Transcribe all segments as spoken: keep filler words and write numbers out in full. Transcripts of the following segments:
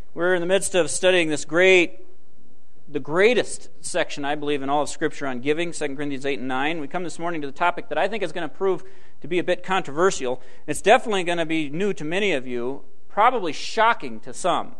We're in the midst of studying this great, the greatest section, I believe, in all of Scripture on giving, Second Corinthians eight and nine. We come this morning to the topic that I think is going to prove to be a bit controversial. It's definitely going to be new to many of you, probably shocking to some.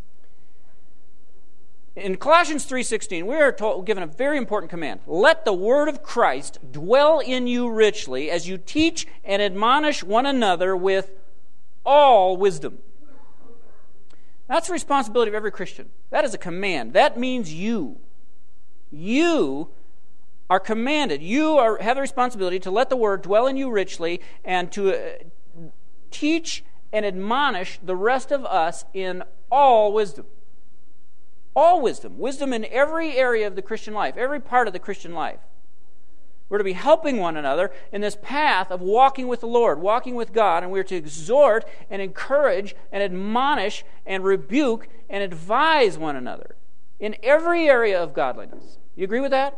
In Colossians three sixteen, we are told, given a very important command. Let the word of Christ dwell in you richly as you teach and admonish one another with all wisdom. That's the responsibility of every Christian. That is a command. That means you. You are commanded. You are, have the responsibility to let the word dwell in you richly and to uh, teach and admonish the rest of us in all wisdom. All wisdom. Wisdom in every area of the Christian life, every part of the Christian life. We're to be helping one another in this path of walking with the Lord, walking with God, and we're to exhort and encourage and admonish and rebuke and advise one another in every area of godliness. You agree with that?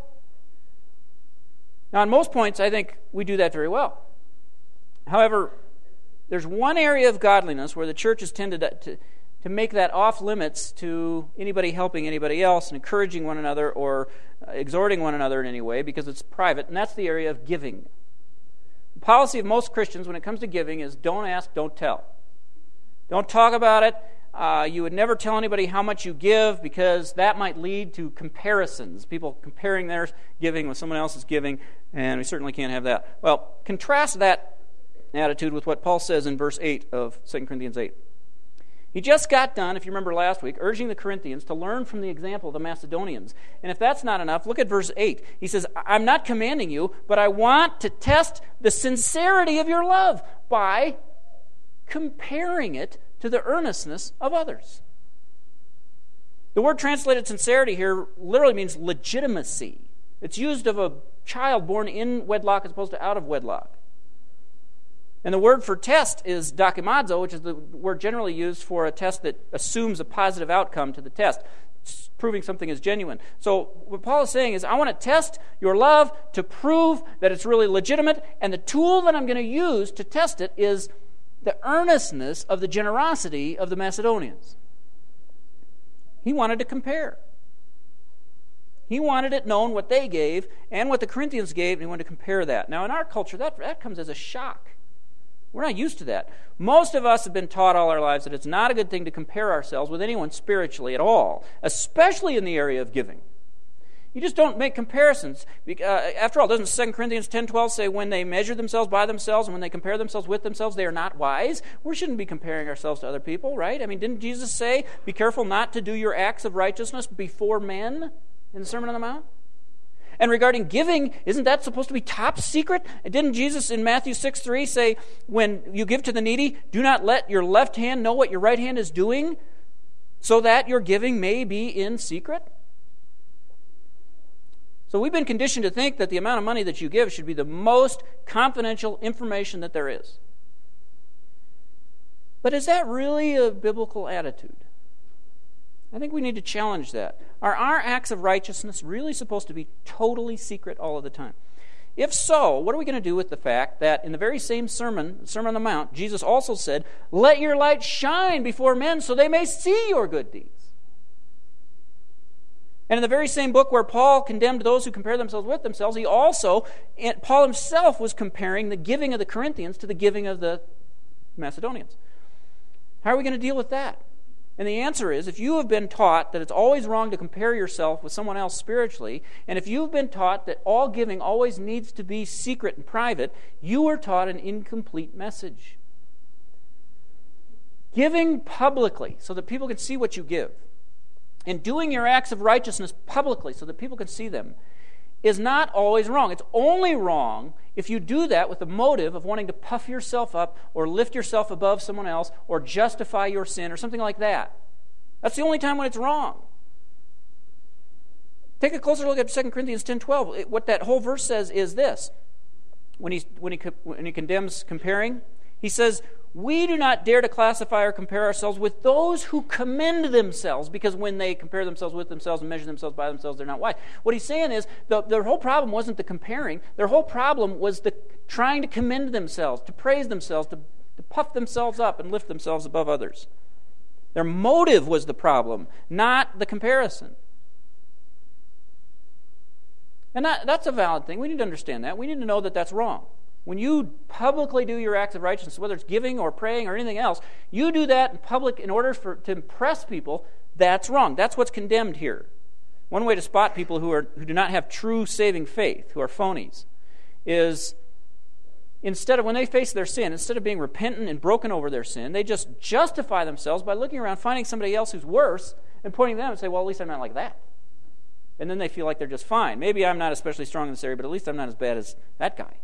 Now, on most points, I think we do that very well. However, there's one area of godliness where the church has tended to, to make that off limits to anybody helping anybody else and encouraging one another or exhorting one another in any way because it's private, and that's the area of giving. The policy of most Christians when it comes to giving is don't ask, don't tell. Don't talk about it. Uh, you would never tell anybody how much you give because that might lead to comparisons, people comparing their giving with someone else's giving, and we certainly can't have that. Well, contrast that attitude with what Paul says in verse eight of Second Corinthians eight. He just got done, if you remember last week, urging the Corinthians to learn from the example of the Macedonians. And if that's not enough, look at verse eight. He says, I'm not commanding you, but I want to test the sincerity of your love by comparing it to the earnestness of others. The word translated sincerity here literally means legitimacy. It's used of a child born in wedlock as opposed to out of wedlock. And the word for test is dokimazo, which is the word generally used for a test that assumes a positive outcome to the test, it's proving something is genuine. So what Paul is saying is, I want to test your love to prove that it's really legitimate, and the tool that I'm going to use to test it is the earnestness of the generosity of the Macedonians. He wanted to compare. He wanted it known what they gave and what the Corinthians gave, and he wanted to compare that. Now, in our culture, that, that comes as a shock. We're not used to that. Most of us have been taught all our lives that it's not a good thing to compare ourselves with anyone spiritually at all, especially in the area of giving. You just don't make comparisons. Uh, after all, doesn't Second Corinthians ten twelve say when they measure themselves by themselves and when they compare themselves with themselves, they are not wise? We shouldn't be comparing ourselves to other people, right? I mean, didn't Jesus say, be careful not to do your acts of righteousness before men in the Sermon on the Mount? And regarding giving, isn't that supposed to be top secret? Didn't Jesus in Matthew six three say, when you give to the needy, do not let your left hand know what your right hand is doing, so that your giving may be in secret? So we've been conditioned to think that the amount of money that you give should be the most confidential information that there is. But is that really a biblical attitude? I think we need to challenge that. Are our acts of righteousness really supposed to be totally secret all of the time? If so, what are we going to do with the fact that in the very same sermon, Sermon on the Mount, Jesus also said, let your light shine before men so they may see your good deeds? And in the very same book where Paul condemned those who compare themselves with themselves, he also, Paul himself was comparing the giving of the Corinthians to the giving of the Macedonians. How are we going to deal with that? And the answer is, if you have been taught that it's always wrong to compare yourself with someone else spiritually, and if you've been taught that all giving always needs to be secret and private, you were taught an incomplete message. Giving publicly so that people can see what you give, and doing your acts of righteousness publicly so that people can see them, is not always wrong. It's only wrong if you do that with the motive of wanting to puff yourself up or lift yourself above someone else or justify your sin or something like that. That's the only time when it's wrong. Take a closer look at Second Corinthians ten twelve. It, what that whole verse says is this. When he, when he, when he condemns comparing, he says, we do not dare to classify or compare ourselves with those who commend themselves, because when they compare themselves with themselves and measure themselves by themselves, they're not wise. What he's saying is the, their whole problem wasn't the comparing. Their whole problem was the trying to commend themselves, to praise themselves, to, to puff themselves up and lift themselves above others. Their motive was the problem, not the comparison. And that, that's a valid thing. We need to understand that. We need to know that that's wrong. When you publicly do your acts of righteousness, whether it's giving or praying or anything else, you do that in public in order for, to impress people, that's wrong. That's what's condemned here. One way to spot people who are who do not have true saving faith, who are phonies, is instead of, when they face their sin, instead of being repentant and broken over their sin, they just justify themselves by looking around, finding somebody else who's worse, and pointing to them and say, well, at least I'm not like that. And then they feel like they're just fine. Maybe I'm not especially strong in this area, but at least I'm not as bad as that guy.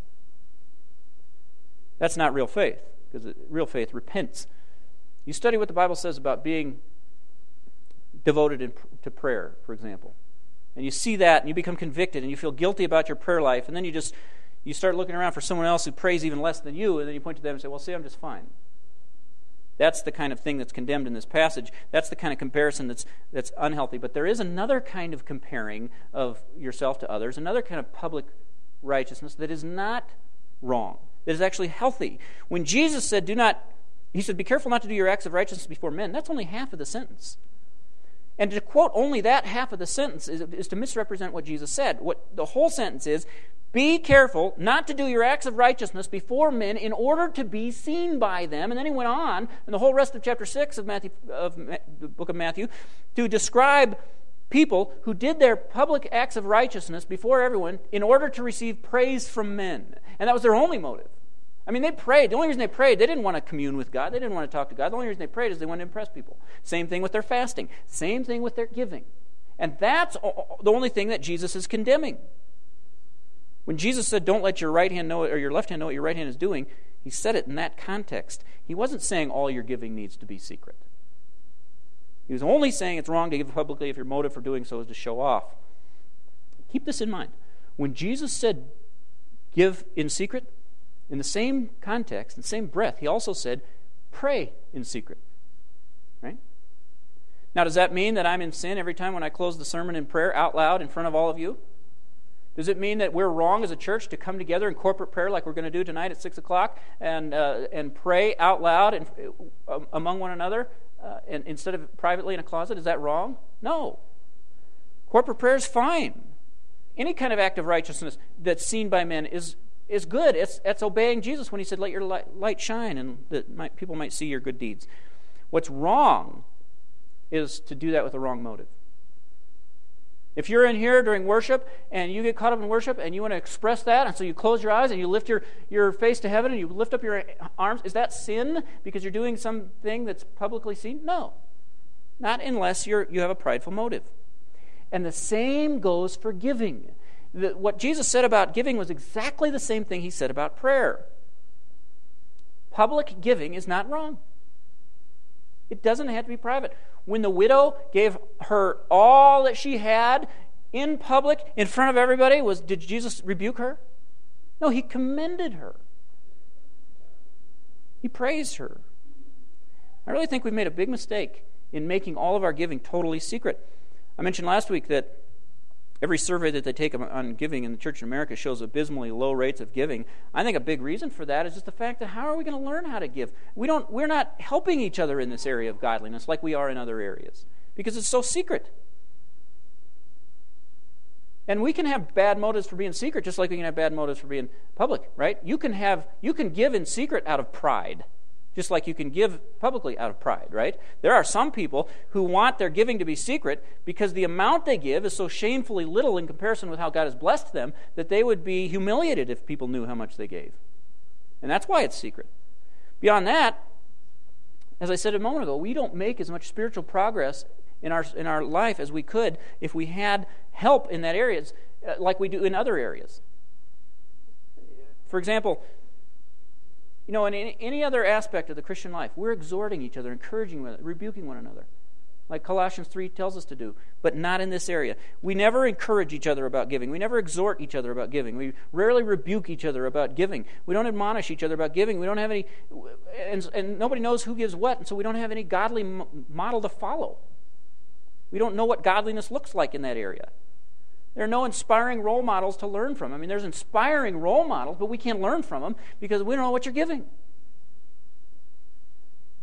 That's not real faith, because real faith repents. You study what the Bible says about being devoted in, to prayer, for example. And you see that, and you become convicted, and you feel guilty about your prayer life, and then you just you start looking around for someone else who prays even less than you, and then you point to them and say, well, see, I'm just fine. That's the kind of thing that's condemned in this passage. That's the kind of comparison that's that's unhealthy. But there is another kind of comparing of yourself to others, another kind of public righteousness that is not wrong, that is actually healthy. When Jesus said, do not, he said, be careful not to do your acts of righteousness before men, that's only half of the sentence. And to quote only that half of the sentence is, is to misrepresent what Jesus said. What the whole sentence is, be careful not to do your acts of righteousness before men in order to be seen by them. And then he went on, in the whole rest of chapter six of, Matthew, of the book of Matthew, to describe people who did their public acts of righteousness before everyone in order to receive praise from men. And that was their only motive. I mean, they prayed. The only reason they prayed, they didn't want to commune with God. They didn't want to talk to God. The only reason they prayed is they wanted to impress people. Same thing with their fasting. Same thing with their giving. And that's the only thing that Jesus is condemning. When Jesus said, don't let your right hand know, or your left hand know what your right hand is doing, he said it in that context. He wasn't saying all your giving needs to be secret. He was only saying it's wrong to give publicly if your motive for doing so is to show off. Keep this in mind. When Jesus said, give in secret, in the same context, in the same breath, he also said, pray in secret. Right? Now, does that mean that I'm in sin every time when I close the sermon in prayer out loud in front of all of you? Does it mean that we're wrong as a church to come together in corporate prayer like we're going to do tonight at six o'clock and uh, and pray out loud and, uh, among one another uh, and, instead of privately in a closet? Is that wrong? No. Corporate prayer is fine. Any kind of act of righteousness that's seen by men is is good. It's, it's obeying Jesus when he said, let your light, light shine and that might, people might see your good deeds. What's wrong is to do that with a wrong motive. If you're in here during worship and you get caught up in worship and you want to express that, and so you close your eyes and you lift your, your face to heaven and you lift up your arms, is that sin because you're doing something that's publicly seen? No. Not unless you're, you have a prideful motive. And the same goes for giving. The, what Jesus said about giving was exactly the same thing he said about prayer. Public giving is not wrong. It doesn't have to be private. When the widow gave her all that she had in public, in front of everybody, was did Jesus rebuke her? No, he commended her. He praised her. I really think we've made a big mistake in making all of our giving totally secret. I mentioned last week that every survey that they take on giving in the church in America shows abysmally low rates of giving. I think a big reason for that is just the fact that how are we going to learn how to give? We don't, we're not helping each other in this area of godliness like we are in other areas because it's so secret. And we can have bad motives for being secret just like we can have bad motives for being public, right? You can have, you can give in secret out of pride. Just like you can give publicly out of pride, right? There are some people who want their giving to be secret because the amount they give is so shamefully little in comparison with how God has blessed them that they would be humiliated if people knew how much they gave. And that's why it's secret. Beyond that, as I said a moment ago, we don't make as much spiritual progress in our in our life as we could if we had help in that area like we do in other areas. For example, you know, in any, any other aspect of the Christian life, we're exhorting each other, encouraging one another, rebuking one another, like Colossians three tells us to do, but not in this area. We never encourage each other about giving. We never exhort each other about giving. We rarely rebuke each other about giving. We don't admonish each other about giving. We don't have any, and, and nobody knows who gives what, and so we don't have any godly model to follow. We don't know what godliness looks like in that area. There are no inspiring role models to learn from. I mean, there's inspiring role models, but we can't learn from them because we don't know what you're giving.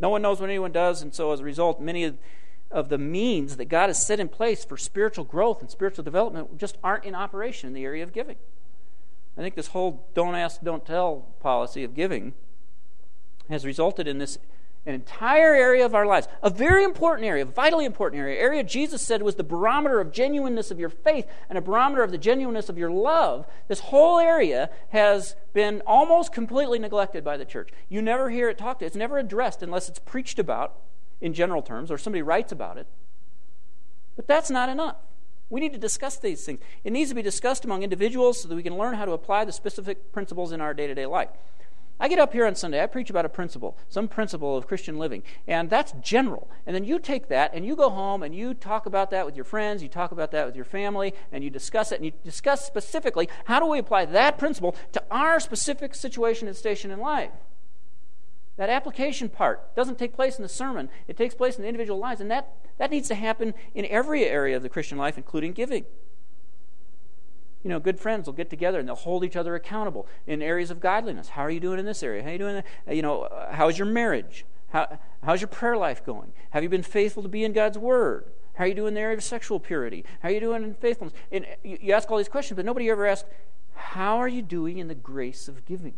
No one knows what anyone does, and so as a result, many of, of the means that God has set in place for spiritual growth and spiritual development just aren't in operation in the area of giving. I think this whole don't ask, don't tell policy of giving has resulted in this an entire area of our lives, a very important area, a vitally important area, area Jesus said was the barometer of genuineness of your faith and a barometer of the genuineness of your love. This whole area has been almost completely neglected by the church. You never hear it talked. It's never addressed unless it's preached about in general terms or somebody writes about it. But that's not enough. We need to discuss these things. It needs to be discussed among individuals so that we can learn how to apply the specific principles in our day-to-day life. I get up here on Sunday, I preach about a principle, some principle of Christian living, and that's general. And then you take that and you go home and you talk about that with your friends, you talk about that with your family, and you discuss it, and you discuss specifically how do we apply that principle to our specific situation and station in life. That application part doesn't take place in the sermon, it takes place in the individual lives, and that, that needs to happen in every area of the Christian life, including giving. You know, good friends will get together and they'll hold each other accountable in areas of godliness. How are you doing in this area? How are you doing? You know, how's your marriage? How, how's your prayer life going? Have you been faithful to be in God's Word? How are you doing in the area of sexual purity? How are you doing in faithfulness? And you, you ask all these questions, but nobody ever asks, how are you doing in the grace of giving?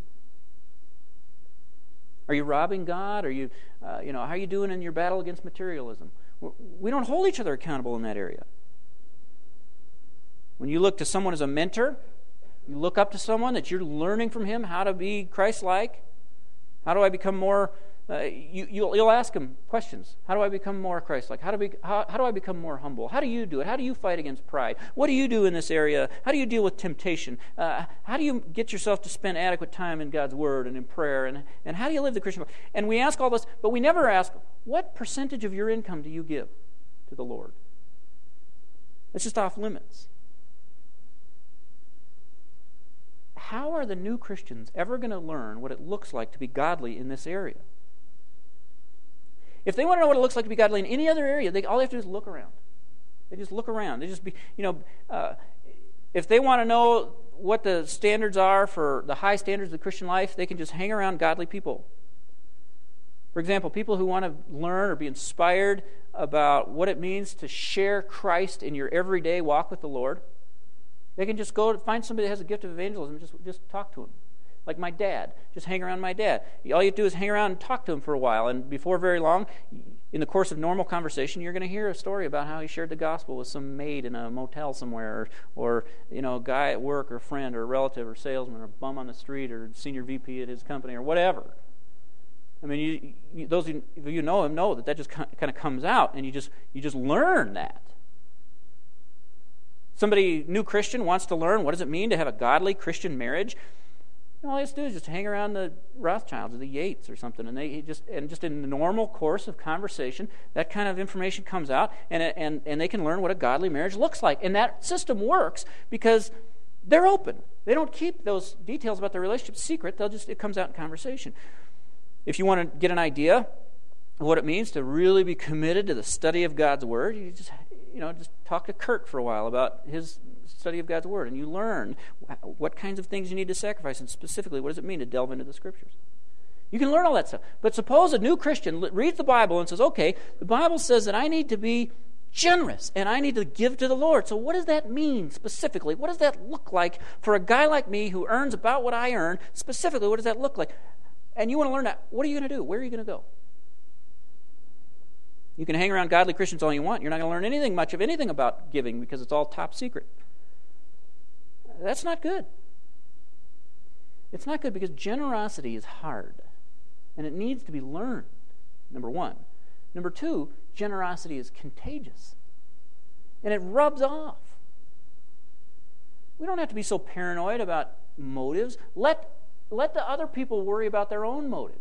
Are you robbing God? Are you, uh, you know, how are you doing in your battle against materialism? We don't hold each other accountable in that area. When you look to someone as a mentor, you look up to someone that you're learning from him how to be Christ-like. How do I become more? Uh, you, you'll, you'll ask him questions. How do I become more Christ-like? How do be, how, how do I become more humble? How do you do it? How do you fight against pride? What do you do in this area? How do you deal with temptation? Uh, how do you get yourself to spend adequate time in God's Word and in prayer? And, and how do you live the Christian life? And we ask all this, but we never ask, what percentage of your income do you give to the Lord? It's just off limits. How are the new Christians ever going to learn what it looks like to be godly in this area? If they want to know what it looks like to be godly in any other area, they, all they have to do is look around. They just look around. They just be, you know, uh, if they want to know what the standards are for the high standards of the Christian life, they can just hang around godly people. For example, people who want to learn or be inspired about what it means to share Christ in your everyday walk with the Lord, they can just go to find somebody that has a gift of evangelism and just, just talk to him. Like my dad. Just hang around my dad. All you have to do is hang around and talk to him for a while, and before very long, in the course of normal conversation, you're going to hear a story about how he shared the gospel with some maid in a motel somewhere, or, or you know, a guy at work, or a friend, or a relative, or salesman, or a bum on the street, or senior V P at his company, or whatever. I mean, you, you, those of you, you know him know that that just kind of comes out, and you just you just learn that. Somebody, new Christian, wants to learn what does it mean to have a godly Christian marriage. And all he has to do is just hang around the Rothschilds or the Yates or something, and they just and just in the normal course of conversation, that kind of information comes out, and and and they can learn what a godly marriage looks like. And that system works because they're open. They don't keep those details about their relationship secret. They'll just it comes out in conversation. If you want to get an idea of what it means to really be committed to the study of God's Word, you just you know just talk to Kurt for a while about his study of God's Word, and you learn what kinds of things you need to sacrifice, and specifically, what does it mean to delve into the Scriptures? You can learn all that stuff. But suppose a new Christian reads the Bible and says, okay, the Bible says that I need to be generous, and I need to give to the Lord. So what does that mean specifically? What does that look like for a guy like me who earns about what I earn? Specifically, what does that look like? And you want to learn that. What are you going to do? Where are you going to go? You can hang around godly Christians all you want. You're not going to learn anything much of anything about giving because it's all top secret. That's not good. It's not good because generosity is hard, and it needs to be learned, number one. Number two, generosity is contagious, and it rubs off. We don't have to be so paranoid about motives. Let, let the other people worry about their own motives.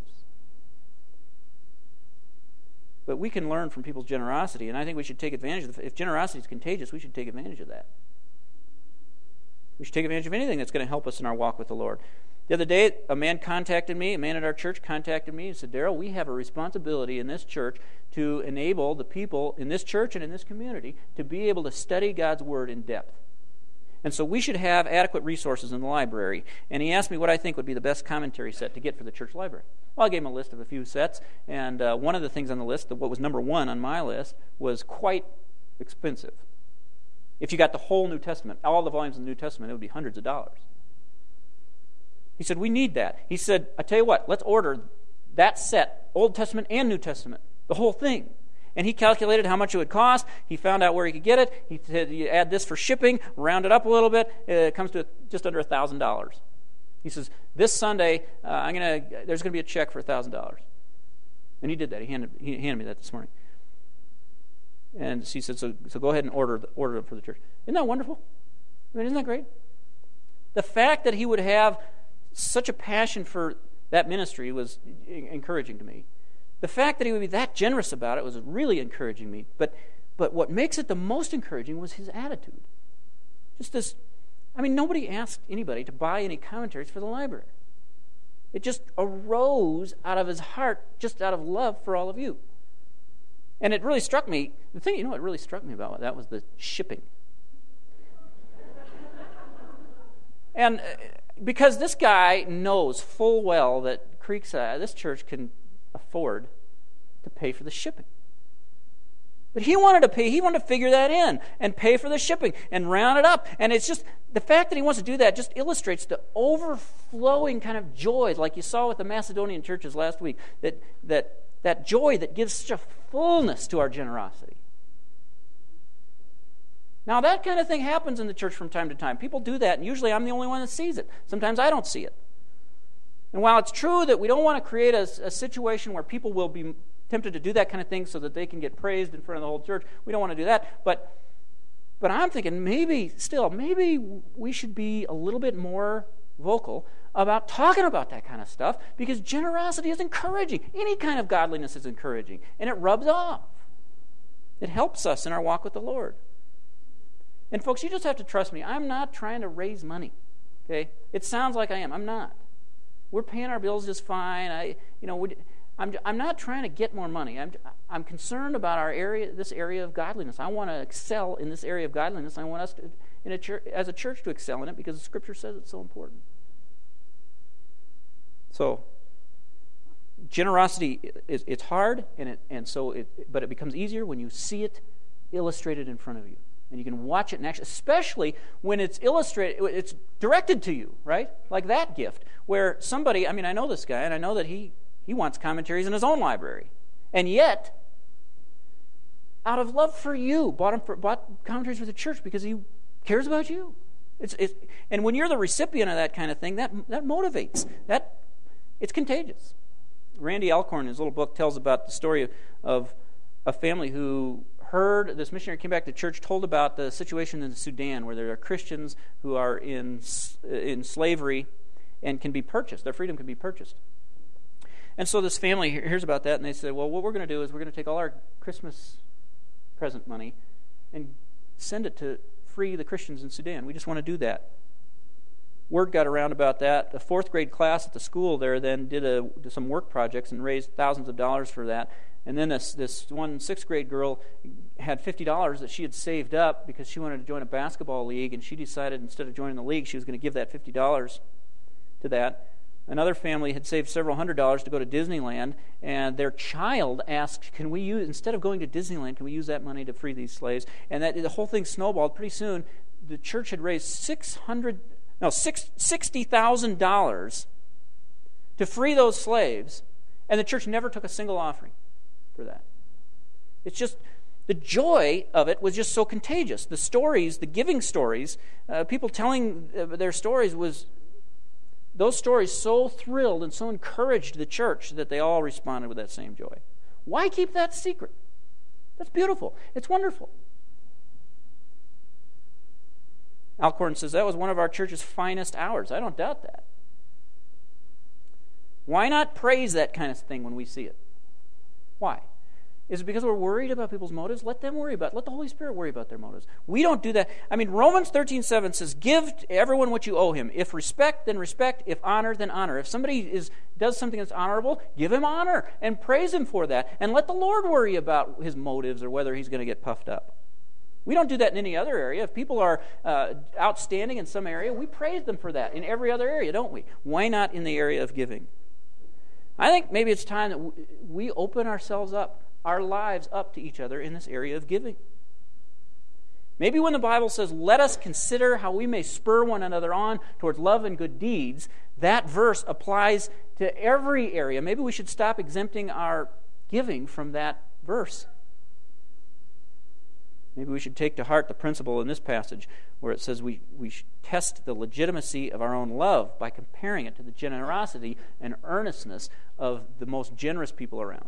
But we can learn from people's generosity, and I think we should take advantage of it. If generosity is contagious, we should take advantage of that. We should take advantage of anything that's going to help us in our walk with the Lord. The other day, a man contacted me, a man at our church contacted me and said, Darrell, we have a responsibility in this church to enable the people in this church and in this community to be able to study God's Word in depth. And so we should have adequate resources in the library. And he asked me what I think would be the best commentary set to get for the church library. Well, I gave him a list of a few sets, and uh, one of the things on the list, what was number one on my list, was quite expensive. If you got the whole New Testament, all the volumes of the New Testament, it would be hundreds of dollars. He said, we need that. He said, I tell you what, let's order that set, Old Testament and New Testament, the whole thing. And he calculated how much it would cost. He found out where he could get it. He said, you add this for shipping, round it up a little bit, it comes to just under one thousand dollars. He says, this Sunday, uh, I'm gonna. there's going to be a check for one thousand dollars. And he did that. He handed, he handed me that this morning. And he said, so, so go ahead and order, the, order it for the church. Isn't that wonderful? I mean, isn't that great? The fact that he would have such a passion for that ministry was encouraging to me. The fact that he would be that generous about it was really encouraging me. But but what makes it the most encouraging was his attitude. Just this, I mean, nobody asked anybody to buy any commentaries for the library. It just arose out of his heart, just out of love for all of you. And it really struck me, the thing, you know what really struck me about that was the shipping. And because this guy knows full well that Creekside, this church can afford to pay for the shipping. But he wanted to pay, he wanted to figure that in and pay for the shipping and round it up. And it's just, the fact that he wants to do that just illustrates the overflowing kind of joy, like you saw with the Macedonian churches last week, that that that joy that gives such a fullness to our generosity. Now, that kind of thing happens in the church from time to time. People do that, and usually I'm the only one that sees it. Sometimes I don't see it. And while it's true that we don't want to create a, a situation where people will be tempted to do that kind of thing so that they can get praised in front of the whole church, we don't want to do that. But, but I'm thinking maybe, still, maybe we should be a little bit more vocal about talking about that kind of stuff, because generosity is encouraging. Any kind of godliness is encouraging, and it rubs off. It helps us in our walk with the Lord. And folks, you just have to trust me. I'm not trying to raise money. Okay? It sounds like I am. I'm not. We're paying our bills just fine. I, you know, we, I'm, I'm not trying to get more money. I'm, I'm concerned about our area, this area of godliness. I want to excel in this area of godliness. I want us to, in a church, as a church, to excel in it because the Scripture says it's so important. So, generosity is it's hard, and it and so it, but it becomes easier when you see it illustrated in front of you. And you can watch it in action, especially when it's illustrated, it's directed to you, right? Like that gift, where somebody, I mean, I know this guy, and I know that he, he wants commentaries in his own library. And yet, out of love for you, bought, him for, bought commentaries for the church because he cares about you. It's, it's, and when you're the recipient of that kind of thing, that, that motivates. That, it's contagious. Randy Alcorn, in his little book, tells about the story of, of a family who heard, this missionary came back to church, told about the situation in the Sudan where there are Christians who are in in slavery and can be purchased. Their freedom can be purchased. And so this family hears about that, and they said, well, what we're going to do is we're going to take all our Christmas present money and send it to free the Christians in Sudan. We just want to do that. Word got around about that. The fourth grade class at the school there then did, a, did some work projects and raised thousands of dollars for that. And then this, this one sixth grade girl had fifty dollars that she had saved up because she wanted to join a basketball league, and she decided instead of joining the league, she was going to give that fifty dollars to that. Another family had saved several hundred dollars to go to Disneyland, and their child asked, can we use, instead of going to Disneyland, can we use that money to free these slaves? And that the whole thing snowballed. Pretty soon, the church had raised six hundred, no, sixty thousand dollars to free those slaves, and the church never took a single offering for that. It's just, the joy of it was just so contagious. The stories, the giving stories, uh, people telling their stories was, those stories so thrilled and so encouraged the church that they all responded with that same joy. Why keep that secret? That's beautiful. It's wonderful. Alcorn says that was one of our church's finest hours. I don't doubt that. Why not praise that kind of thing when we see it? Why? Is it because we're worried about people's motives? Let them worry about it. Let the Holy Spirit worry about their motives. We don't do that. I mean, Romans thirteen seven says, give to everyone what you owe him. If respect, then respect. If honor, then honor. If somebody is does something that's honorable, give him honor and praise him for that. And let the Lord worry about his motives or whether he's going to get puffed up. We don't do that in any other area. If people are uh, outstanding in some area, we praise them for that in every other area, don't we? Why not in the area of giving? I think maybe it's time that we open ourselves up, our lives up to each other in this area of giving. Maybe when the Bible says, let us consider how we may spur one another on towards love and good deeds, that verse applies to every area. Maybe we should stop exempting our giving from that verse. Maybe we should take to heart the principle in this passage where it says we, we should test the legitimacy of our own love by comparing it to the generosity and earnestness of the most generous people around.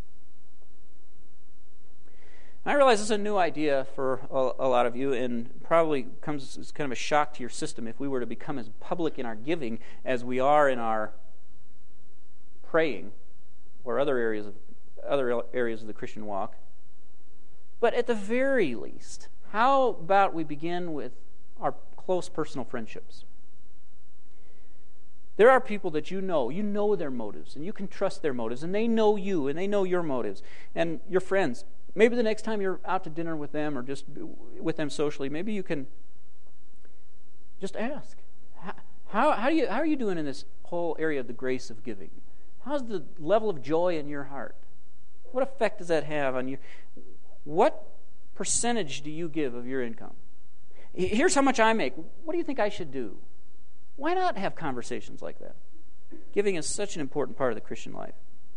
I realize this is a new idea for a, a lot of you, and probably comes as kind of a shock to your system if we were to become as public in our giving as we are in our praying or other areas of other areas of the Christian walk. But at the very least, how about we begin with our close personal friendships? There are people that you know, you know their motives, and you can trust their motives, and they know you, and they know your motives. And your friends, maybe the next time you're out to dinner with them or just with them socially, maybe you can just ask, how, how, how, do you, how are you doing in this whole area of the grace of giving? How's the level of joy in your heart? What effect does that have on you? What percentage do you give of your income? Here's how much I make. What do you think I should do? Why not have conversations like that? Giving is such an important part of the Christian life.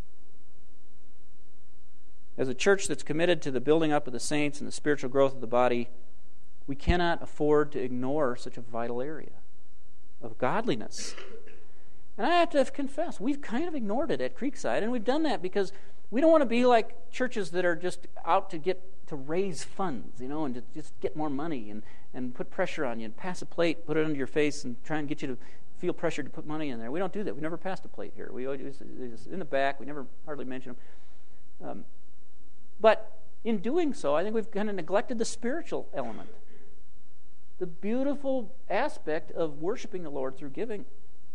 As a church that's committed to the building up of the saints and the spiritual growth of the body, we cannot afford to ignore such a vital area of godliness. And I have to confess, we've kind of ignored it at Creekside, and we've done that because we don't want to be like churches that are just out to get to raise funds, you know, and to just get more money and, and put pressure on you and pass a plate, put it under your face, and try and get you to feel pressured to put money in there. We don't do that. We never passed a plate here. We always it's in the back. We never hardly mention them. Um, but in doing so, I think we've kind of neglected the spiritual element, the beautiful aspect of worshiping the Lord through giving.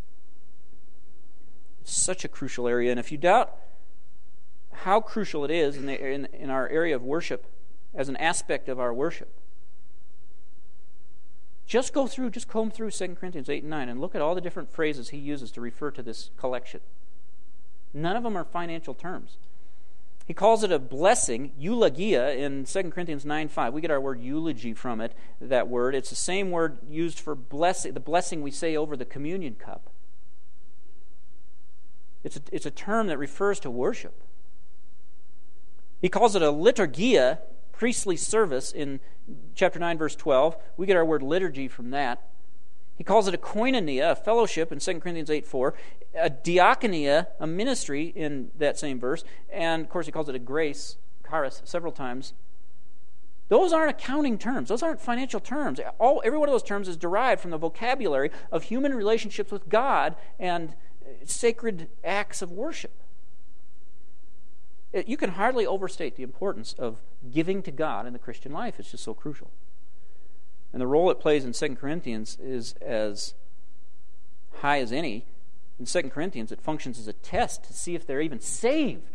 It's such a crucial area, and if you doubt how crucial it is in, the, in, in our area of worship as an aspect of our worship, just go through, just comb through Second Corinthians eight and nine and look at all the different phrases he uses to refer to this collection. None of them are financial terms. He calls it a blessing, eulogia, in Second Corinthians nine five. We get our word eulogy from it, that word. It's the same word used for blessing, the blessing we say over the communion cup. It's a, it's a term that refers to worship. He calls it a liturgia, priestly service, in chapter nine, verse twelve. We get our word liturgy from that. He calls it a koinonia, a fellowship, in Second Corinthians eight four. A diakonia, a ministry, in that same verse. And, of course, he calls it a grace, charis, several times. Those aren't accounting terms. Those aren't financial terms. All, every one of those terms is derived from the vocabulary of human relationships with God and sacred acts of worship. You can hardly overstate the importance of giving to God in the Christian life. It's just so crucial. And the role it plays in Second Corinthians is as high as any. In Second Corinthians, it functions as a test to see if they're even saved.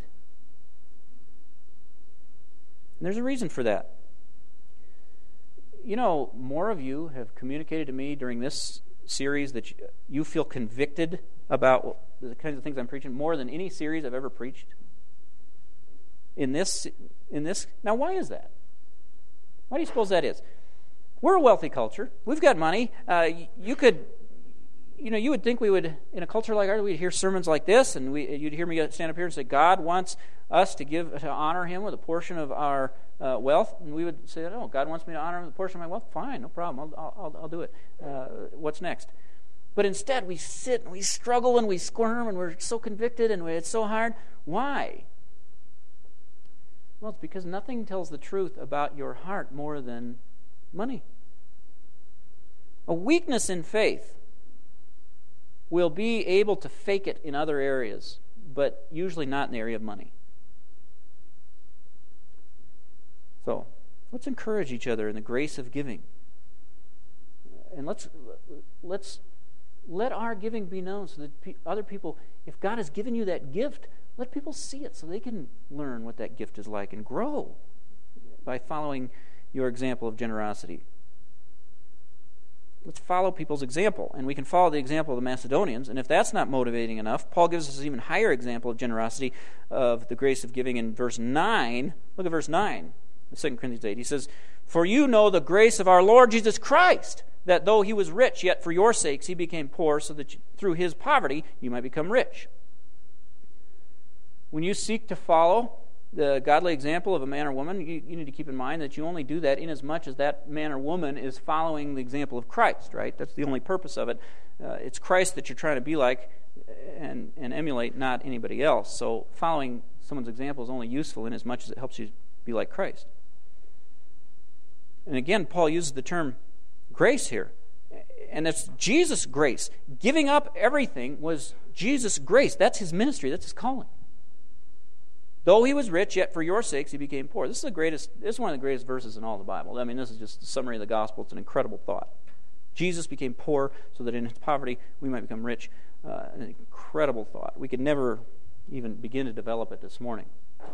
And there's a reason for that. You know, more of you have communicated to me during this series that you feel convicted about the kinds of things I'm preaching more than any series I've ever preached. In this, in this, now why is that? Why do you suppose that is? We're a wealthy culture. We've got money. Uh, you could, you know, you would think we would, in a culture like ours, we'd hear sermons like this, and we, you'd hear me stand up here and say, God wants us to give, to honor Him with a portion of our uh, wealth, and we would say, oh, God wants me to honor Him with a portion of my wealth. Fine, no problem. I'll, I'll, I'll do it. Uh, what's next? But instead, we sit and we struggle and we squirm, and we're so convicted, and it's so hard. Why? Well, it's because nothing tells the truth about your heart more than money. A weakness in faith will be able to fake it in other areas, but usually not in the area of money. So, let's encourage each other in the grace of giving. And let's let's let our giving be known so that other people, if God has given you that gift, let people see it so they can learn what that gift is like and grow by following your example of generosity. Let's follow people's example, and we can follow the example of the Macedonians, and if that's not motivating enough, Paul gives us an even higher example of generosity, of the grace of giving in verse nine. Look at verse nine of Second Corinthians eight. He says, "For you know the grace of our Lord Jesus Christ, that though he was rich, yet for your sakes he became poor, so that through his poverty you might become rich." When you seek to follow the godly example of a man or woman, you, you need to keep in mind that you only do that in as much as that man or woman is following the example of Christ, right? That's the only purpose of it. Uh, it's Christ that you're trying to be like and, and emulate, not anybody else. So following someone's example is only useful in as much as it helps you be like Christ. And again, Paul uses the term grace here. And it's Jesus' grace. Giving up everything was Jesus' grace. That's his ministry. That's his calling. Though he was rich, yet for your sakes he became poor. This is the greatest. This is one of the greatest verses in all the Bible. I mean, this is just a summary of the gospel. It's an incredible thought. Jesus became poor so that in his poverty we might become rich. Uh, an incredible thought. We could never even begin to develop it this morning.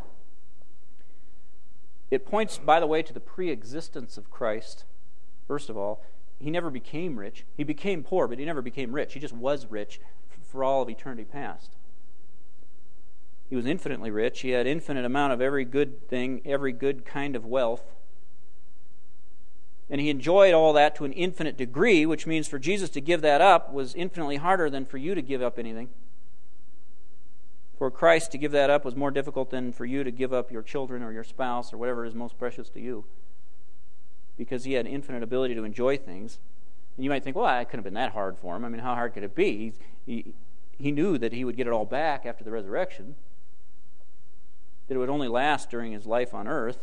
It points, by the way, to the pre-existence of Christ. First of all, he never became rich. He became poor, but he never became rich. He just was rich for all of eternity past. He was infinitely rich. He had infinite amount of every good thing, every good kind of wealth. And he enjoyed all that to an infinite degree, which means for Jesus to give that up was infinitely harder than for you to give up anything. For Christ to give that up was more difficult than for you to give up your children or your spouse or whatever is most precious to you, because he had infinite ability to enjoy things. And you might think, well, that couldn't have been that hard for him. I mean, how hard could it be? He, he, he knew that he would get it all back after the resurrection, that it would only last during his life on earth.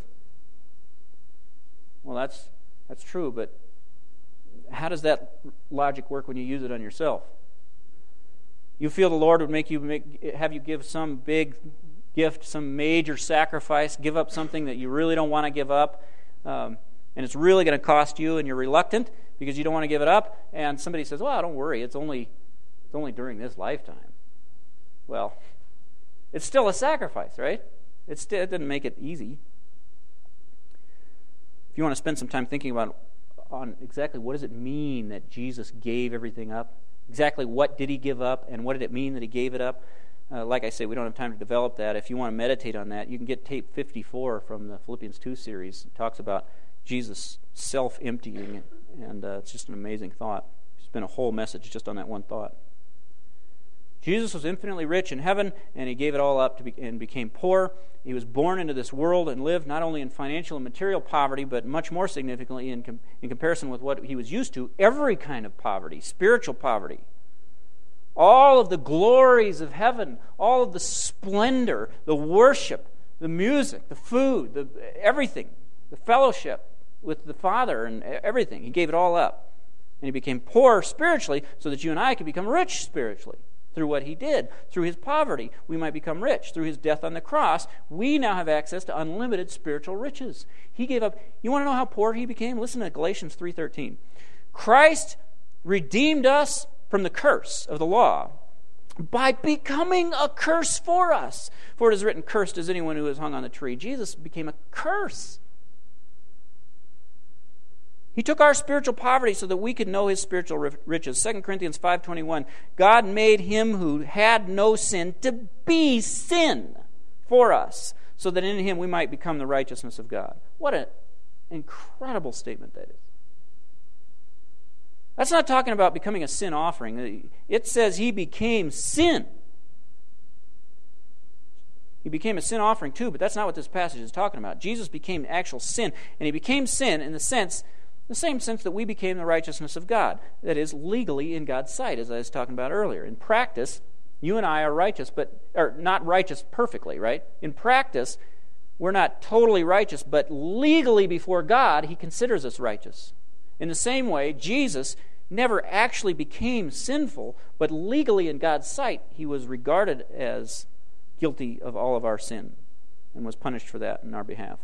Well, that's that's true, but how does that logic work when you use it on yourself? You feel the Lord would make you make, have you give some big gift, some major sacrifice, give up something that you really don't want to give up, um, and it's really going to cost you, and you're reluctant because you don't want to give it up, and somebody says, well, don't worry, it's only it's only during this lifetime. Well, it's still a sacrifice, right? It, still, it didn't make it easy. If you want to spend some time thinking about on exactly what does it mean that Jesus gave everything up, exactly what did he give up, and what did it mean that he gave it up, uh, like I say, we don't have time to develop that. If you want to meditate on that, you can get tape fifty-four from the Philippians two series. It talks about Jesus self-emptying, and uh, it's just an amazing thought. Spend a whole message just on that one thought. Jesus was infinitely rich in heaven, and he gave it all up to be, and became poor. He was born into this world and lived not only in financial and material poverty, but much more significantly in, com- in comparison with what he was used to, every kind of poverty, spiritual poverty. All of the glories of heaven, all of the splendor, the worship, the music, the food, the everything, the fellowship with the Father and everything. He gave it all up. And he became poor spiritually so that you and I could become rich spiritually. Through what he did, through his poverty, we might become rich. Through his death on the cross, we now have access to unlimited spiritual riches. He gave up. You want to know how poor he became? Listen to Galatians three thirteen. Christ redeemed us from the curse of the law by becoming a curse for us. For it is written, cursed is anyone who is hung on the tree. Jesus became a curse. He took our spiritual poverty so that we could know his spiritual riches. Second Corinthians five twenty-one, God made him who had no sin to be sin for us, so that in him we might become the righteousness of God. What an incredible statement that is. That's not talking about becoming a sin offering. It says he became sin. He became a sin offering too, but that's not what this passage is talking about. Jesus became actual sin, and he became sin in the sense the same sense that we became the righteousness of God. That is, legally in God's sight, as I was talking about earlier. In practice, you and I are righteous, but or not righteous perfectly, right? In practice, we're not totally righteous, but legally before God, he considers us righteous. In the same way, Jesus never actually became sinful, but legally in God's sight, he was regarded as guilty of all of our sin and was punished for that in our behalf.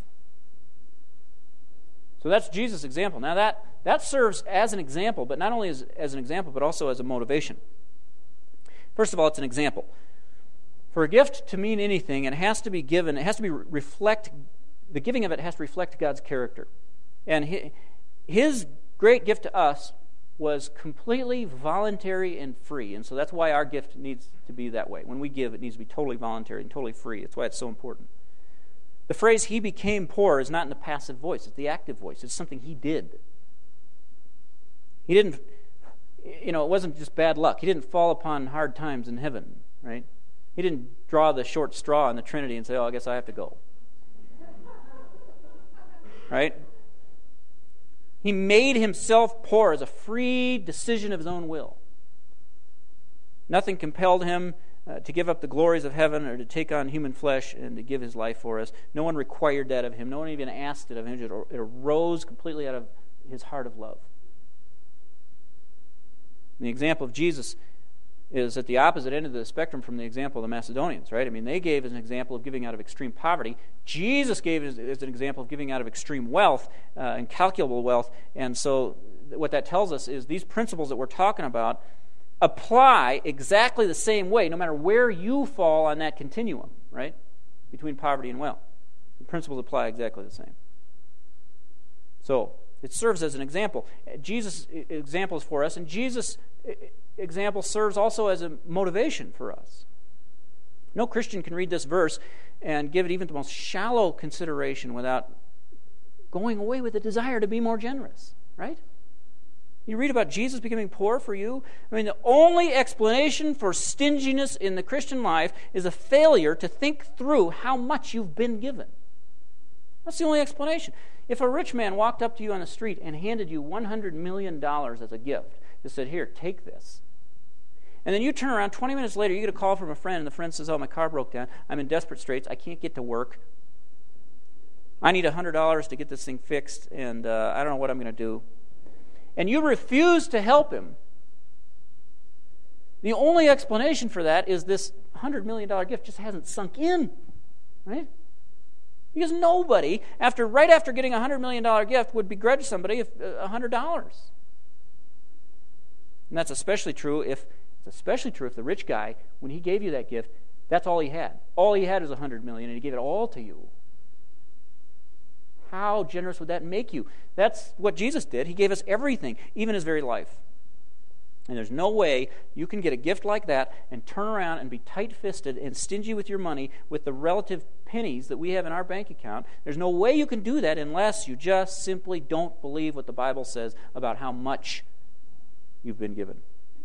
So that's Jesus' example. Now that, that serves as an example, but not only as, as an example, but also as a motivation. First of all, it's an example. For a gift to mean anything, it has to be given, it has to be reflect, the giving of it has to reflect God's character. And his great gift to us was completely voluntary and free. And so that's why our gift needs to be that way. When we give, it needs to be totally voluntary and totally free. That's why it's so important. The phrase, he became poor, is not in the passive voice. It's the active voice. It's something he did. He didn't, you know, it wasn't just bad luck. He didn't fall upon hard times in heaven, right? He didn't draw the short straw in the Trinity and say, oh, I guess I have to go. Right? He made himself poor as a free decision of his own will. Nothing compelled him uh, to give up the glories of heaven or to take on human flesh and to give his life for us. No one required that of him. No one even asked it of him. It arose completely out of his heart of love. And the example of Jesus is at the opposite end of the spectrum from the example of the Macedonians, right? I mean, they gave as an example of giving out of extreme poverty. Jesus gave as, as an example of giving out of extreme wealth, uh, incalculable wealth. And so what that tells us is these principles that we're talking about apply exactly the same way, no matter where you fall on that continuum, right, between poverty and wealth. The principles apply exactly the same. So it serves as an example. Jesus' example is for us, and Jesus' example serves also as a motivation for us. No Christian can read this verse and give it even the most shallow consideration without going away with a desire to be more generous, right? You read about Jesus becoming poor for you. I mean, the only explanation for stinginess in the Christian life is a failure to think through how much you've been given. That's the only explanation. If a rich man walked up to you on the street and handed you one hundred million dollars as a gift, just said, here, take this. And then you turn around, twenty minutes later, you get a call from a friend, and the friend says, oh, my car broke down. I'm in desperate straits. I can't get to work. I need one hundred dollars to get this thing fixed, and uh, I don't know what I'm going to do. And you refuse to help him. The only explanation for that is this one hundred million dollars gift just hasn't sunk in, right? Because nobody, after right after getting a one hundred million dollars gift, would begrudge somebody if, uh, one hundred dollars. And that's especially true if it's especially true if the rich guy, when he gave you that gift, that's all he had. All he had was one hundred million dollars, and he gave it all to you. How generous would that make you? That's what Jesus did. He gave us everything, even his very life. And there's no way you can get a gift like that and turn around and be tight-fisted and stingy with your money with the relative pennies that we have in our bank account. There's no way you can do that unless you just simply don't believe what the Bible says about how much you've been given.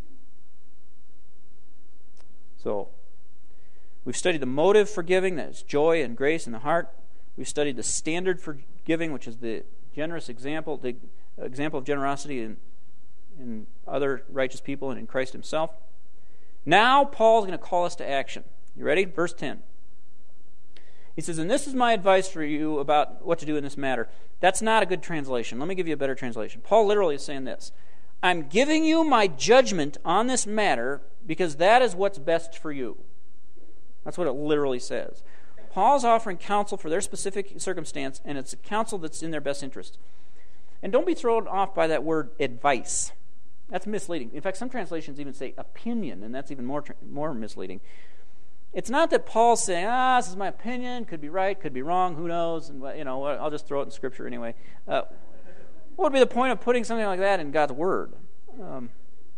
So, we've studied the motive for giving, that is joy and grace in the heart. We've studied the standard for giving, which is the generous example, the example of generosity in, in other righteous people and in Christ himself. Now, Paul's going to call us to action. You ready? Verse ten. He says, and this is my advice for you about what to do in this matter. That's not a good translation. Let me give you a better translation. Paul literally is saying this. I'm giving you my judgment on this matter because that is what's best for you. That's what it literally says. Paul's offering counsel for their specific circumstance, and it's a counsel that's in their best interest. And don't be thrown off by that word advice. That's misleading. In fact, some translations even say opinion, and that's even more more misleading. It's not that Paul's saying, ah, this is my opinion, could be right, could be wrong, who knows, and you know, I'll just throw it in Scripture anyway. Uh, what would be the point of putting something like that in God's Word? Um,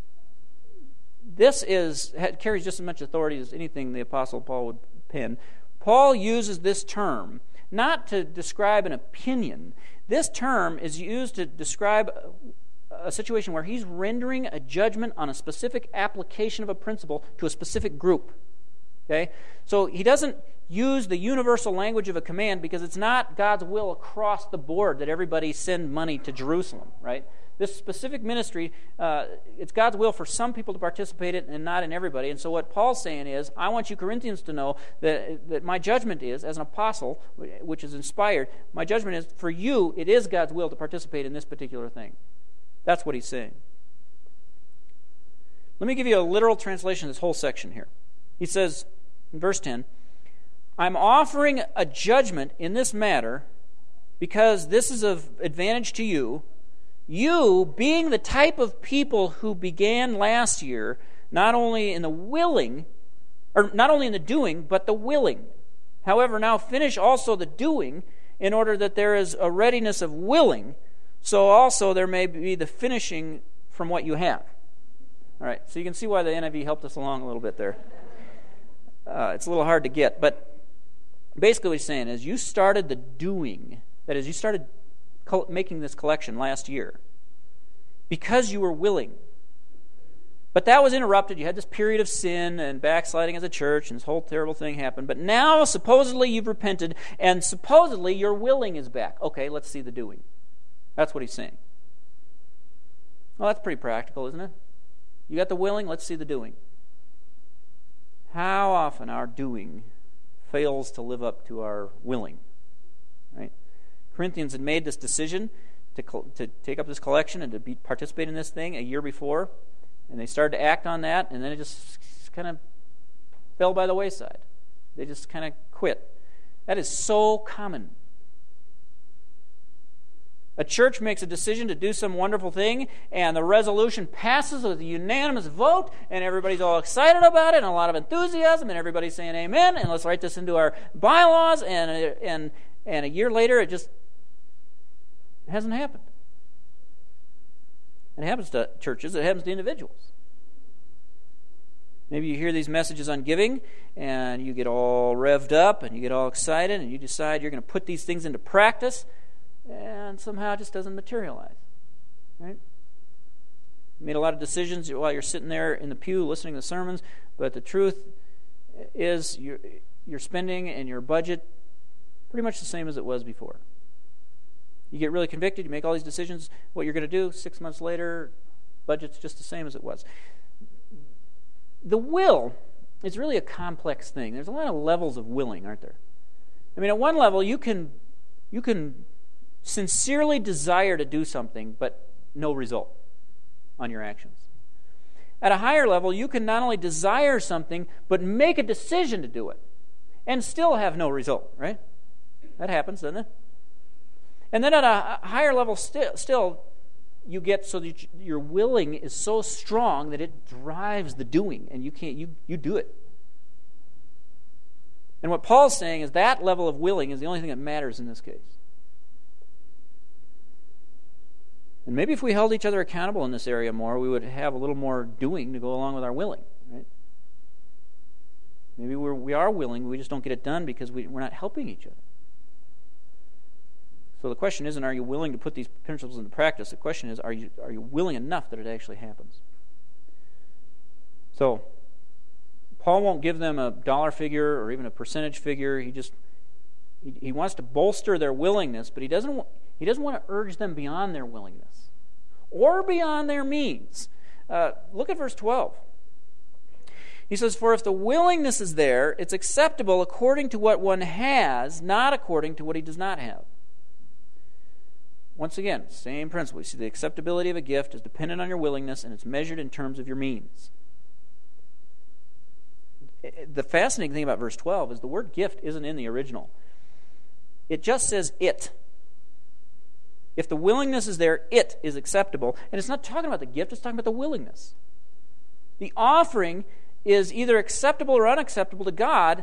this is carries just as much authority as anything the Apostle Paul would pen. Paul uses this term not to describe an opinion. This term is used to describe a situation where he's rendering a judgment on a specific application of a principle to a specific group. Okay? So he doesn't use the universal language of a command because it's not God's will across the board that everybody send money to Jerusalem, right? This specific ministry, uh, it's God's will for some people to participate in it and not in everybody. And so what Paul's saying is, I want you Corinthians to know that, that my judgment is, as an apostle, which is inspired, my judgment is, for you, it is God's will to participate in this particular thing. That's what he's saying. Let me give you a literal translation of this whole section here. He says, in verse ten, I'm offering a judgment in this matter because this is of advantage to you, you being the type of people who began last year, not only in the willing, or not only in the doing, but the willing. However, now finish also the doing in order that there is a readiness of willing so also there may be the finishing from what you have. All right, so you can see why the N I V helped us along a little bit there. Uh, it's a little hard to get, but basically what he's saying is you started the doing, that is, you started col- making this collection last year because you were willing. But that was interrupted. You had this period of sin and backsliding as a church, and this whole terrible thing happened. But now, supposedly, you've repented, and supposedly your willing is back. Okay, let's see the doing. That's what he's saying. Well, that's pretty practical, isn't it? You got the willing, let's see the doing. How often our doing fails to live up to our willing, right? Corinthians had made this decision to, to take up this collection and to be, participate in this thing a year before. And they started to act on that, and then it just kind of fell by the wayside. They just kind of quit. That is so common. A church makes a decision to do some wonderful thing, and the resolution passes with a unanimous vote, and everybody's all excited about it, and a lot of enthusiasm, and everybody's saying amen, and let's write this into our bylaws, and and and a year later, it just hasn't happened. It happens to churches. It happens to individuals. Maybe you hear these messages on giving, and you get all revved up, and you get all excited, and you decide you're going to put these things into practice, and somehow it just doesn't materialize. Right? You made a lot of decisions while you're sitting there in the pew listening to the sermons, but the truth is your your spending and your budget pretty much the same as it was before. You get really convicted, you make all these decisions, what you're going to do, six months later, budget's just the same as it was. The will is really a complex thing. There's a lot of levels of willing, aren't there? I mean, at one level, you can you can sincerely desire to do something, but no result on your actions. At a higher level, you can not only desire something, but make a decision to do it, and still have no result, right? That happens, doesn't it? And then at a higher level st- still, you get so that your willing is so strong that it drives the doing, and you can't you you do it. And what Paul's saying is that level of willing is the only thing that matters in this case. And maybe if we held each other accountable in this area more, we would have a little more doing to go along with our willing, right? Maybe we're, we are willing, we just don't get it done because we, we're not helping each other. So the question isn't, are you willing to put these principles into practice? The question is, are you are you willing enough that it actually happens? So, Paul won't give them a dollar figure or even a percentage figure. He just he, he wants to bolster their willingness, but he doesn't he doesn't want to urge them beyond their willingness or beyond their means. Uh, look at verse twelve. He says, "For if the willingness is there, it's acceptable according to what one has, not according to what he does not have." Once again, same principle. You see, the acceptability of a gift is dependent on your willingness, and it's measured in terms of your means. The fascinating thing about verse twelve is the word gift isn't in the original. It just says it. If the willingness is there, it is acceptable. And it's not talking about the gift, it's talking about the willingness. The offering is either acceptable or unacceptable to God.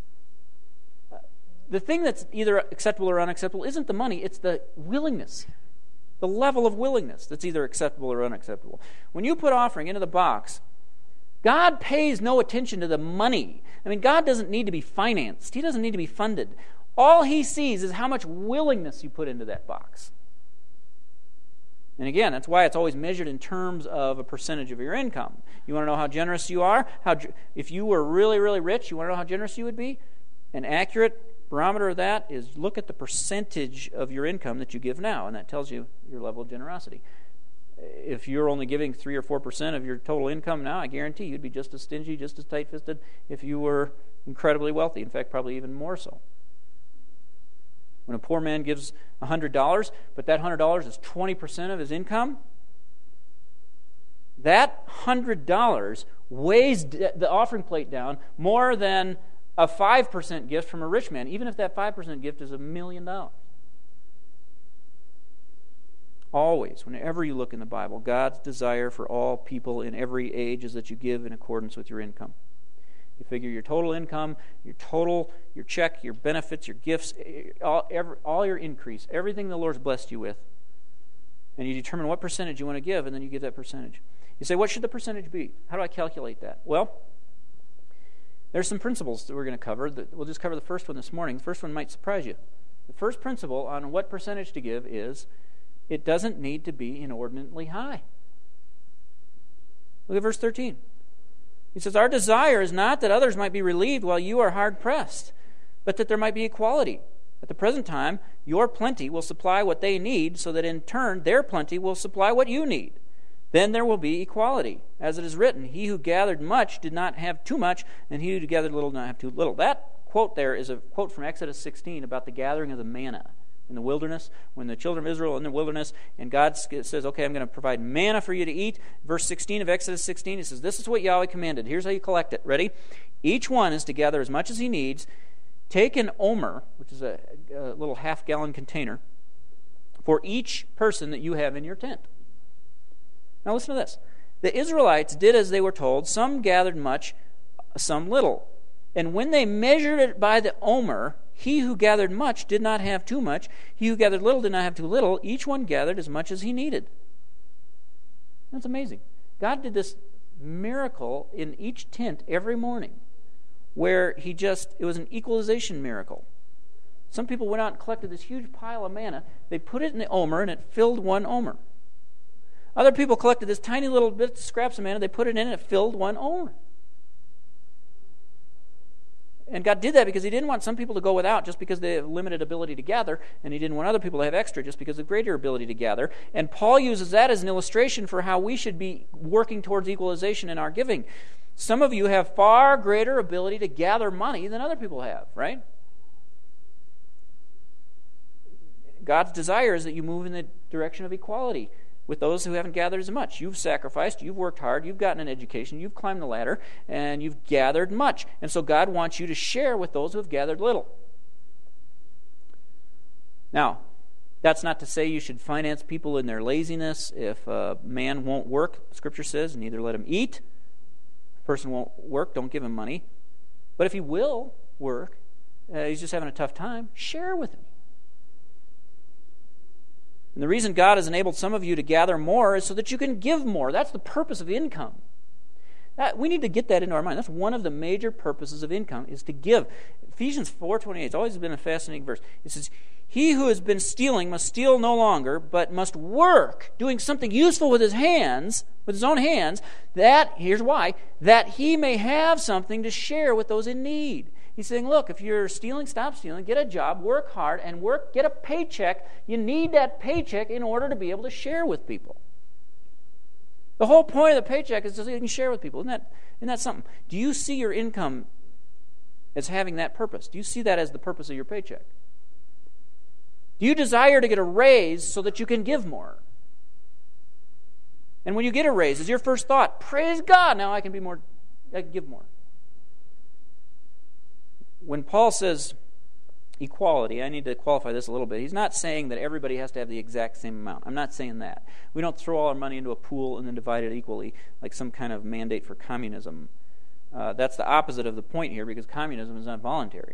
The thing that's either acceptable or unacceptable isn't the money, it's the willingness, the level of willingness that's either acceptable or unacceptable. When you put offering into the box, God pays no attention to the money. I mean, God doesn't need to be financed. He doesn't need to be funded. All He sees is how much willingness you put into that box. And again, that's why it's always measured in terms of a percentage of your income. You want to know how generous you are? How, if you were really, really rich, you want to know how generous you would be? An accurate barometer of that is look at the percentage of your income that you give now, and that tells you your level of generosity. If you're only giving three or four percent of your total income now, I guarantee you'd be just as stingy, just as tight-fisted if you were incredibly wealthy. In fact, probably even more so. When a poor man gives one hundred dollars, but that one hundred dollars is twenty percent of his income, that one hundred dollars weighs the offering plate down more than a five percent gift from a rich man, even if that five percent gift is a million dollars. Always, whenever you look in the Bible, God's desire for all people in every age is that you give in accordance with your income. You figure your total income, your total, your check, your benefits, your gifts, all, every, all your increase, everything the Lord's blessed you with, And you determine what percentage you want to give, and then you give that percentage. You say, what should the percentage be? How do I calculate that? Well, there's some principles that we're going to cover. We'll just cover the first one this morning. The first one might surprise you. The first principle on what percentage to give is it doesn't need to be inordinately high. Look at verse thirteen. He says, our desire is not that others might be relieved while you are hard-pressed, but that there might be equality. At the present time, your plenty will supply what they need, so that in turn their plenty will supply what you need. Then there will be equality. As it is written, he who gathered much did not have too much, and he who gathered little did not have too little. That quote there is a quote from Exodus sixteen about the gathering of the manna in the wilderness, when the children of Israel are in the wilderness, and God says, okay, I'm going to provide manna for you to eat. Verse sixteen of Exodus sixteen, he says, this is what Yahweh commanded. Here's how you collect it. Ready? Each one is to gather as much as he needs. Take an omer, which is a, a little half-gallon container, for each person that you have in your tent. Now listen to this. The Israelites did as they were told. Some gathered much, some little. And when they measured it by the omer, he who gathered much did not have too much. He who gathered little did not have too little. Each one gathered as much as he needed. That's amazing. God did this miracle in each tent every morning, where he just, it was an equalization miracle. Some people went out and collected this huge pile of manna. They put it in the omer, and it filled one omer. Other people collected this tiny little bit of scraps of manna. They put it in, and it filled one omer. And God did that because he didn't want some people to go without just because they have limited ability to gather, and he didn't want other people to have extra just because of greater ability to gather. And Paul uses that as an illustration for how we should be working towards equalization in our giving. Some of you have far greater ability to gather money than other people have, right? God's desire is that you move in the direction of equality with those who haven't gathered as much. You've sacrificed, you've worked hard, you've gotten an education, you've climbed the ladder, and you've gathered much. And so God wants you to share with those who have gathered little. Now, that's not to say you should finance people in their laziness. If a man won't work, Scripture says, neither let him eat. If a person won't work, don't give him money. But if he will work, uh, he's just having a tough time, share with him. And the reason God has enabled some of you to gather more is so that you can give more. That's the purpose of income. That, we need to get that into our mind. That's one of the major purposes of income, is to give. Ephesians four twenty-eight, it's always been a fascinating verse. It says, he who has been stealing must steal no longer, but must work, doing something useful with his hands, with his own hands, that, here's why, that he may have something to share with those in need. He's saying, look, if you're stealing, stop stealing, get a job, work hard, and work, get a paycheck. You need that paycheck in order to be able to share with people. The whole point of the paycheck is so you can share with people. Isn't that, isn't that something? Do you see your income as having that purpose? Do you see that as the purpose of your paycheck? Do you desire to get a raise so that you can give more? And when you get a raise, is your first thought, praise God, now I can be more, I can give more. When Paul says equality, I need to qualify this a little bit. He's not saying that everybody has to have the exact same amount. I'm not saying that. We don't throw all our money into a pool and then divide it equally like some kind of mandate for communism. Uh, that's the opposite of the point here, because communism is not voluntary.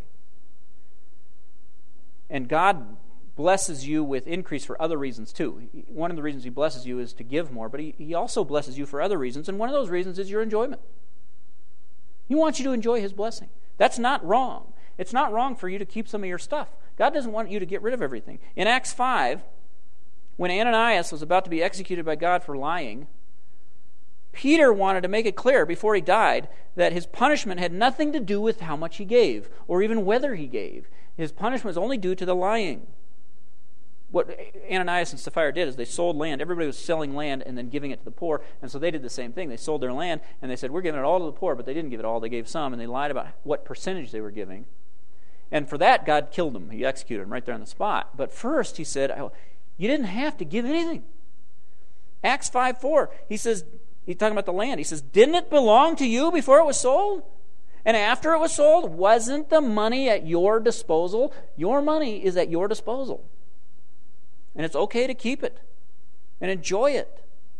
And God blesses you with increase for other reasons too. One of the reasons he blesses you is to give more, but he, he also blesses you for other reasons, and one of those reasons is your enjoyment. He wants you to enjoy his blessing. That's not wrong. It's not wrong for you to keep some of your stuff. God doesn't want you to get rid of everything. In Acts five, when Ananias was about to be executed by God for lying, Peter wanted to make it clear before he died that his punishment had nothing to do with how much he gave, or even whether he gave. His punishment was only due to the lying. What Ananias and Sapphira did is they sold land. Everybody was selling land and then giving it to the poor, and so they did the same thing. They sold their land, and they said, we're giving it all to the poor, but they didn't give it all. They gave some, and they lied about what percentage they were giving. And for that, God killed them. He executed them right there on the spot. But first, he said, you didn't have to give anything. Acts five four, he says, he's talking about the land. He says, didn't it belong to you before it was sold? And after it was sold, wasn't the money at your disposal? Your money is at your disposal. And it's okay to keep it and enjoy it.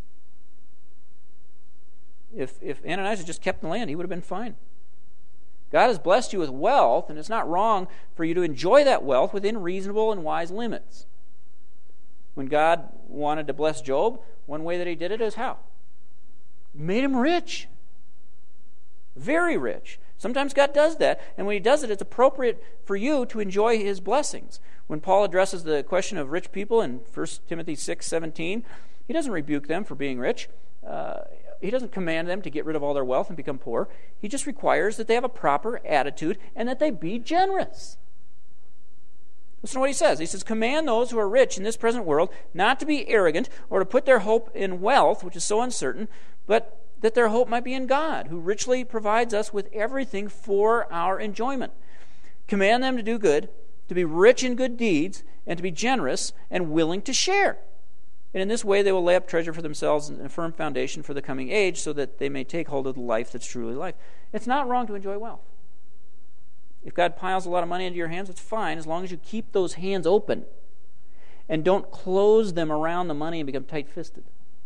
If, if Ananias had just kept the land, he would have been fine. God has blessed you with wealth, and it's not wrong for you to enjoy that wealth within reasonable and wise limits. When God wanted to bless Job, one way that he did it is how? Made him rich. Very rich. Sometimes God does that, and when he does it, it's appropriate for you to enjoy his blessings. When Paul addresses the question of rich people in First Timothy six seventeen, he doesn't rebuke them for being rich. Uh, he doesn't command them to get rid of all their wealth and become poor. He just requires that they have a proper attitude and that they be generous. Listen to what he says. He says, command those who are rich in this present world not to be arrogant or to put their hope in wealth, which is so uncertain, but that their hope might be in God, who richly provides us with everything for our enjoyment. Command them to do good, to be rich in good deeds, and to be generous and willing to share. And in this way they will lay up treasure for themselves and a firm foundation for the coming age, so that they may take hold of the life that's truly life. It's not wrong to enjoy wealth. If God piles a lot of money into your hands, it's fine, as long as you keep those hands open and don't close them around the money and become tight-fisted.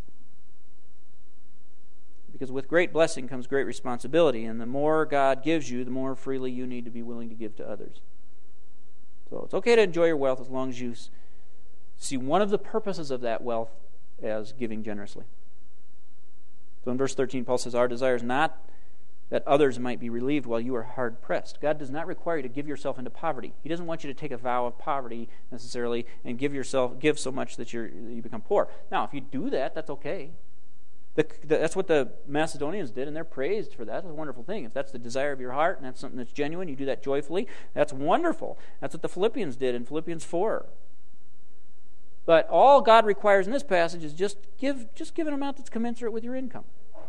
Because with great blessing comes great responsibility, and the more God gives you, the more freely you need to be willing to give to others. So it's okay to enjoy your wealth as long as you see one of the purposes of that wealth as giving generously. So in verse thirteen, Paul says, our desire is not that others might be relieved while you are hard-pressed. God does not require you to give yourself into poverty. He doesn't want you to take a vow of poverty necessarily and give yourself give so much that, you're, that you become poor. Now, if you do that, that's okay. The, the, that's what the Macedonians did, and they're praised for that. That's a wonderful thing. If that's the desire of your heart and that's something that's genuine, you do that joyfully, that's wonderful. That's what the Philippians did in Philippians four. But all God requires in this passage is just give, just give an amount that's commensurate with your income.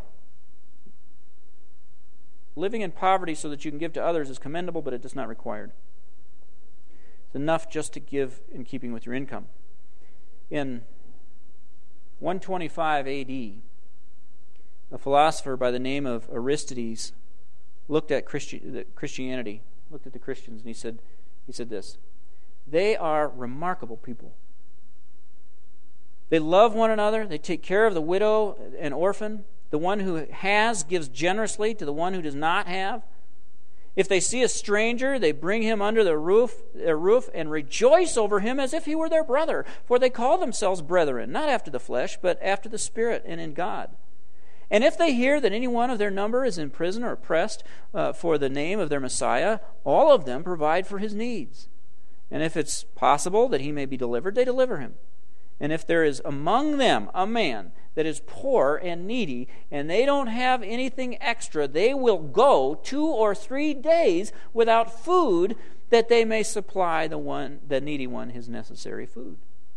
Living in poverty so that you can give to others is commendable, but it is not required. It's enough just to give in keeping with your income. In one twenty-five A D, a philosopher by the name of Aristides looked at Christi- Christianity, looked at the Christians, and he said, he said this: they are remarkable people. They love one another. They take care of the widow and orphan. The one who has gives generously to the one who does not have. If they see a stranger, they bring him under their roof, their roof and rejoice over him as if he were their brother. For they call themselves brethren, not after the flesh, but after the Spirit and in God. And if they hear that any one of their number is in prison or oppressed uh, for the name of their Messiah, all of them provide for his needs. And if it's possible that he may be delivered, they deliver him. And if there is among them a man that is poor and needy, and they don't have anything extra, they will go two or three days without food, that they may supply the one, the needy one, his necessary food.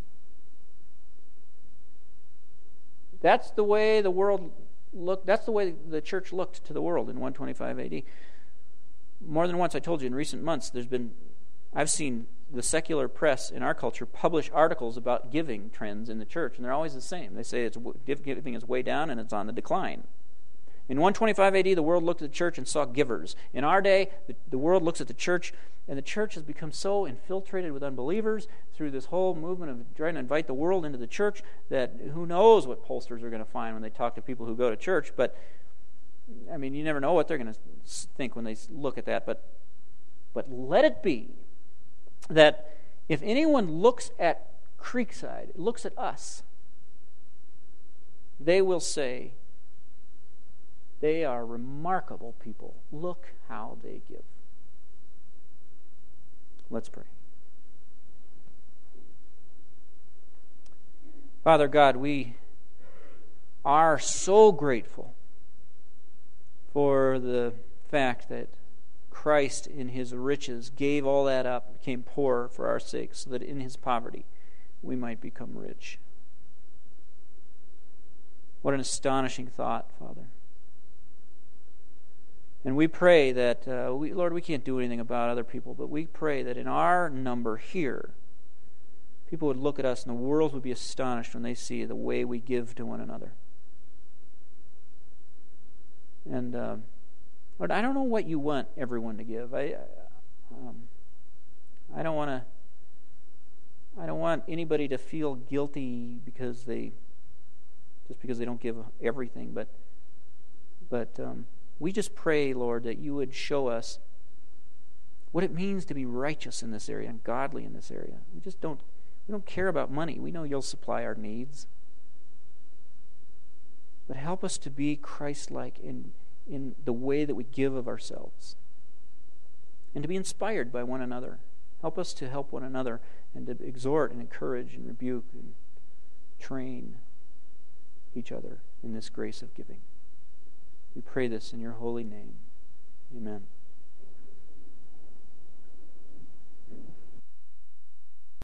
That's the way the world looked. That's the way the church looked to the world in one twenty-five A D. More than once, I told you, in recent months, there's been, I've seen the secular press in our culture publish articles about giving trends in the church, and they're always the same. They say it's giving is way down and it's on the decline. In one twenty-five A D, the world looked at the church and saw givers. In our day, the, the world looks at the church, and the church has become so infiltrated with unbelievers through this whole movement of trying to invite the world into the church that who knows what pollsters are going to find when they talk to people who go to church. But, I mean, you never know what they're going to think when they look at that. But, but let it be that if anyone looks at Creekside, looks at us, they will say, they are remarkable people. Look how they give. Let's pray. Father God, we are so grateful for the fact that Christ in his riches gave all that up, became poor for our sake, so that in his poverty we might become rich. What an astonishing thought, Father. And we pray that, uh, we, Lord, we can't do anything about other people, but we pray that in our number here, people would look at us and the world would be astonished when they see the way we give to one another. And, uh, Lord, I don't know what you want everyone to give. I, um, I don't want to. I don't want anybody to feel guilty because they, just because they don't give everything. But, but um, we just pray, Lord, that you would show us what it means to be righteous in this area and godly in this area. We just don't. We don't care about money. We know you'll supply our needs. But help us to be Christ-like in, in the way that we give of ourselves. And to be inspired by one another. Help us to help one another and to exhort and encourage and rebuke and train each other in this grace of giving. We pray this in your holy name. Amen.